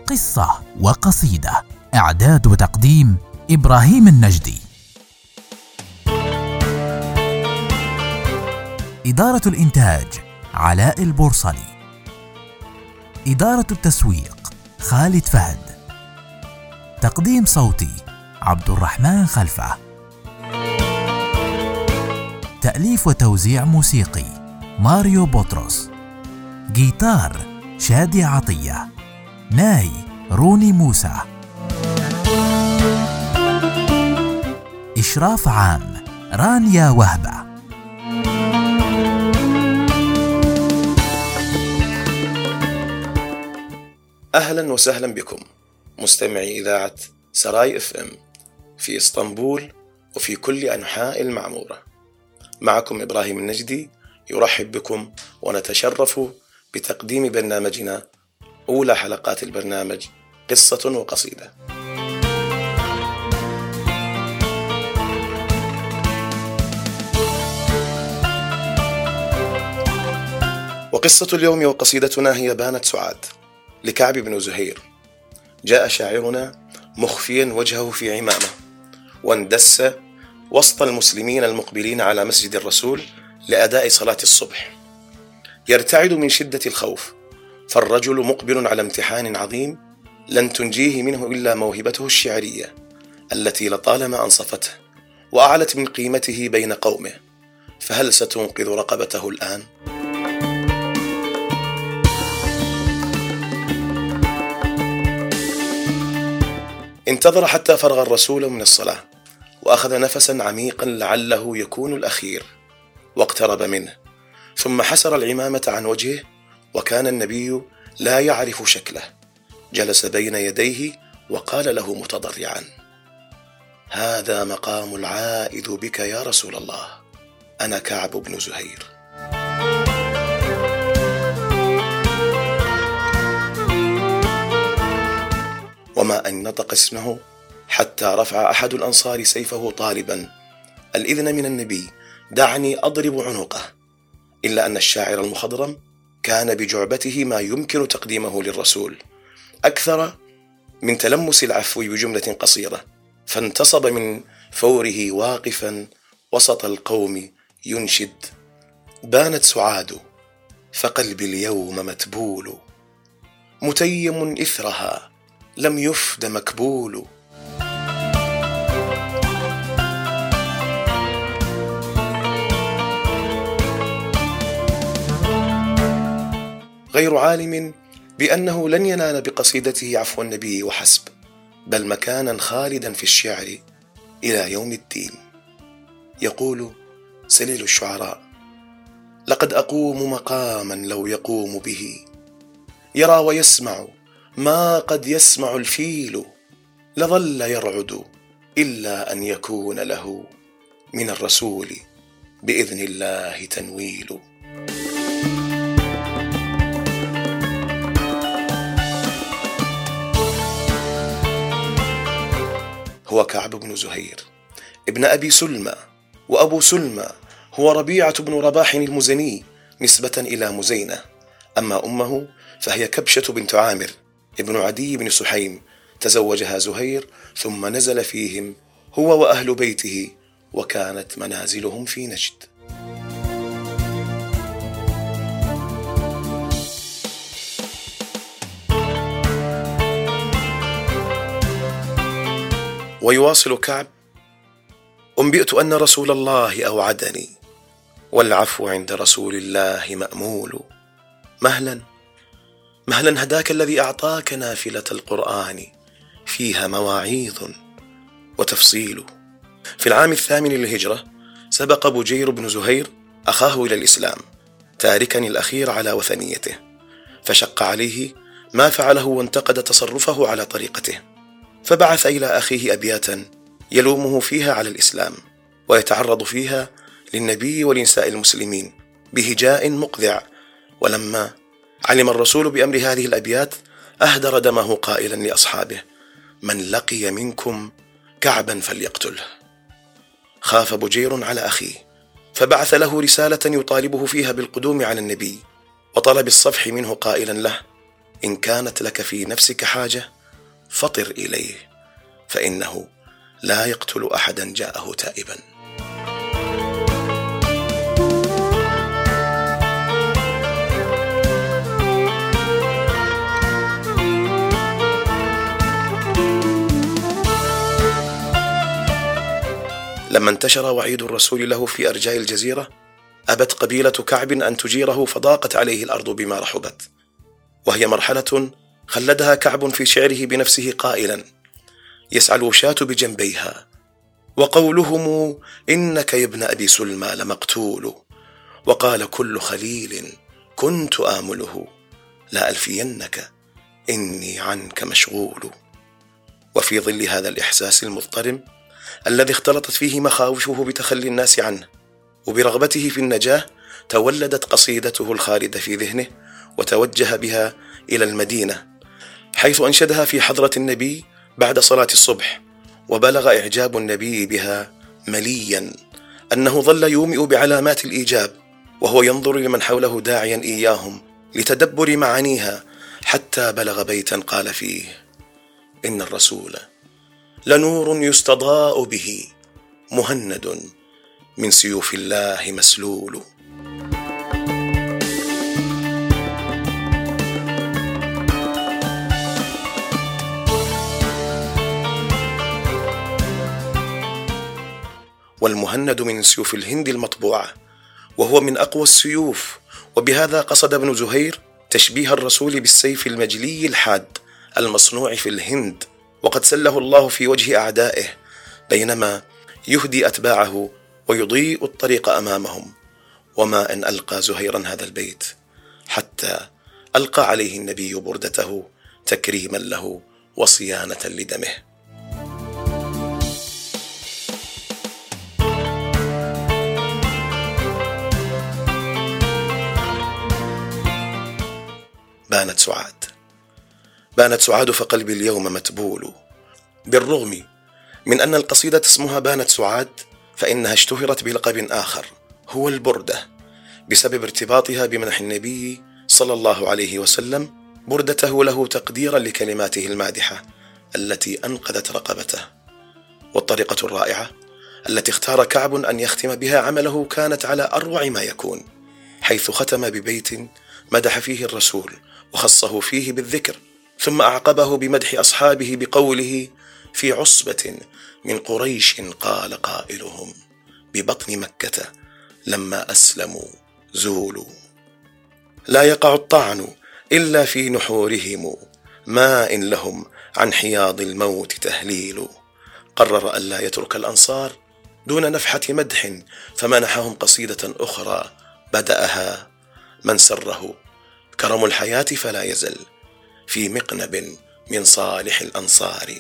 قصة وقصيدة. إعداد وتقديم إبراهيم النجدي. إدارة الإنتاج علاء البورصلي. إدارة التسويق خالد فهد. تقديم صوتي عبد الرحمن خلفة. تأليف وتوزيع موسيقي ماريو بطرس. جيتار شادي عطية. ناي روني موسى. إشراف عام رانيا وهبة. أهلا وسهلا بكم مستمعي إذاعة سراي FM في إسطنبول وفي كل أنحاء المعمورة. معكم إبراهيم النجدي يرحب بكم ونتشرف بتقديم برنامجنا أولى حلقات البرنامج قصة وقصيدة. وقصة اليوم وقصيدتنا هي بانت سعاد لكعب بن زهير. جاء شاعرنا مخفيا وجهه في عمامة واندس وسط المسلمين المقبلين على مسجد الرسول لأداء صلاة الصبح، يرتعد من شدة الخوف، فالرجل مقبل على امتحان عظيم لن تنجيه منه إلا موهبته الشعرية التي لطالما أنصفته وأعلت من قيمته بين قومه، فهل ستنقذ رقبته الآن؟ انتظر حتى فرغ الرسول من الصلاة وأخذ نفسا عميقا لعله يكون الأخير، واقترب منه ثم حسر العمامة عن وجهه، وكان النبي لا يعرف شكله. جلس بين يديه وقال له متضرعا: هذا مقام العائذ بك يا رسول الله، أنا كعب بن زهير. وما أن نطق اسمه حتى رفع أحد الأنصار سيفه طالبا الإذن من النبي: دعني أضرب عنقه. إلا أن الشاعر المخضرم كان بجعبته ما يمكن تقديمه للرسول أكثر من تلمس العفو بجملة قصيرة، فانتصب من فوره واقفا وسط القوم ينشد: بانت سعاد فقلبي اليوم متبول، متيم إثرها لم يفد مكبول. غير عالم بأنه لن ينال بقصيدته عفو النبي وحسب، بل مكانا خالدا في الشعر إلى يوم الدين. يقول سليل الشعراء: لقد أقوم مقاما لو يقوم به، يرى ويسمع ما قد يسمع الفيل، لظل يرعد إلا أن يكون له من الرسول بإذن الله تنويل. هو كعب بن زهير ابن أبي سلمى، وأبو سلمى هو ربيعة بن رباح المزني نسبة إلى مزينة، أما أمه فهي كبشة بنت عامر ابن عدي بن سحيم، تزوجها زهير ثم نزل فيهم هو وأهل بيته، وكانت منازلهم في نجد. ويواصل كعب: أنبئت أن رسول الله أوعدني، والعفو عند رسول الله مأمول. مهلا مهلا هداك الذي أعطاك نافلة القرآن فيها مواعيظ وتفصيل. في العام 8 للهجرة سبق بجير بن زهير أخاه إلى الإسلام، تاركا الأخير على وثنيته، فشق عليه ما فعله وانتقد تصرفه على طريقته، فبعث إلى أخيه أبياتا يلومه فيها على الإسلام، ويتعرض فيها للنبي ولنساء المسلمين بهجاء مقذع. ولما علم الرسول بأمر هذه الأبيات أهدر دمه قائلا لأصحابه: من لقي منكم كعبا فليقتله. خاف بجير على أخيه، فبعث له رسالة يطالبه فيها بالقدوم على النبي وطلب الصفح منه قائلا له: إن كانت لك في نفسك حاجة فطر إليه، فإنه لا يقتل أحدا جاءه تائبا. لما انتشر وعيد الرسول له في أرجاء الجزيرة أبت قبيلة كعب أن تجيره، فضاقت عليه الأرض بما رحبت، وهي مرحلة خلدها كعب في شعره بنفسه قائلا: يسعى الوشاة بجنبيها وقولهم إنك يا ابن أبي سلمى لمقتول، وقال كل خليل كنت آمله لا ألفينك إني عنك مشغول. وفي ظل هذا الإحساس المضطرم الذي اختلطت فيه مخاوفه بتخلي الناس عنه وبرغبته في النجاة، تولدت قصيدته الخالدة في ذهنه وتوجه بها إلى المدينة، حيث أنشدها في حضرة النبي بعد صلاة الصبح، وبلغ إعجاب النبي بها مليا أنه ظل يومئ بعلامات الإيجاب وهو ينظر لمن حوله داعيا إياهم لتدبر معانيها، حتى بلغ بيتا قال فيه: إن الرسول لنور يستضاء به مهند من سيوف الله مسلول. والمهند من سيوف الهند المطبوعة، وهو من أقوى السيوف، وبهذا قصد ابن زهير تشبيه الرسول بالسيف المجلي الحاد المصنوع في الهند، وقد سله الله في وجه أعدائه بينما يهدي أتباعه ويضيء الطريق أمامهم. وما أن ألقى زهيرا هذا البيت حتى ألقى عليه النبي بردته تكريما له وصيانة لدمه. بانت سعاد فقلبي اليوم متبول. بالرغم من أن القصيدة اسمها بانت سعاد، فإنها اشتهرت بلقب آخر هو البردة، بسبب ارتباطها بمدح النبي صلى الله عليه وسلم بردته له تقديرا لكلماته المادحة التي أنقذت رقبته. والطريقة الرائعة التي اختار كعب أن يختم بها عمله كانت على أروع ما يكون، حيث ختم ببيت مدح فيه الرسول وخصه فيه بالذكر، ثم أعقبه بمدح أصحابه بقوله: في عصبة من قريش قال قائلهم ببطن مكة لما أسلموا زولوا، لا يقع الطعن إلا في نحورهم، ما إن لهم عن حياض الموت تهليل. قرر أن لا يترك الأنصار دون نفحة مدح، فمنحهم قصيدة أخرى بدأها: من سره كرم الحياة فلا يزل في مقنب من صالح الأنصار.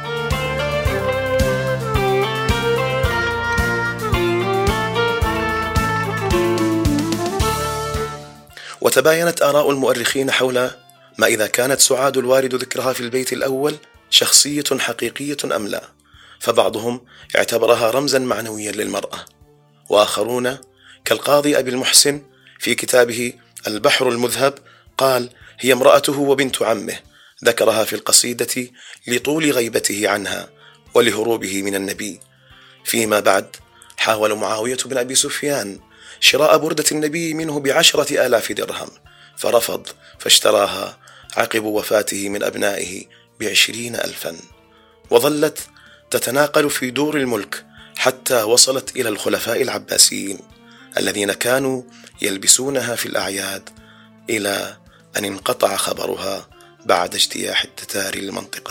وتباينت آراء المؤرخين حول ما إذا كانت سعاد الوارد ذكرها في البيت الأول شخصية حقيقية أم لا، فبعضهم اعتبرها رمزا معنويا للمرأة، وآخرون كالقاضي أبي المحسن في كتابه البحر المذهب قال: هي امرأته وبنت عمه، ذكرها في القصيدة لطول غيبته عنها ولهروبه من النبي. فيما بعد حاول معاوية بن أبي سفيان شراء بردة النبي منه ب10,000 درهم، فرفض، فاشتراها عقب وفاته من أبنائه ب20,000، وظلت تتناقل في دور الملك حتى وصلت إلى الخلفاء العباسيين الذين كانوا يلبسونها في الأعياد، إلى أن انقطع خبرها بعد اجتياح التتار للمنطقة.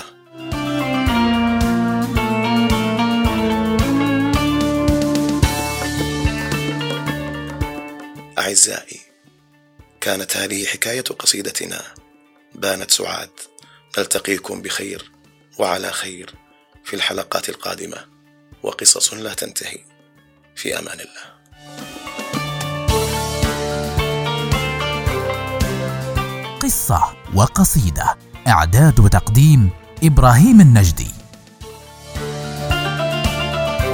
أعزائي، كانت هذه حكاية قصيدتنا بانت سعاد. نلتقيكم بخير وعلى خير في الحلقات القادمة، وقصص لا تنتهي. في أمان الله. قصة وقصيدة، إعداد وتقديم إبراهيم النجدي.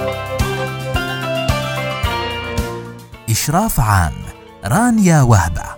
إشراف عام رانيا وهبة.